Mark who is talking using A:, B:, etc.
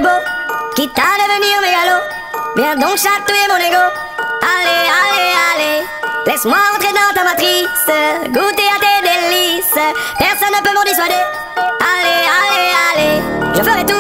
A: beau, quitte à devenir mégalo. Viens donc chatouiller mon ego. Allez, allez, allez, laisse-moi entrer dans ta matrice, goûter à tes délices. Personne ne peut m'en dissuader. Allez, allez, allez, je ferai tout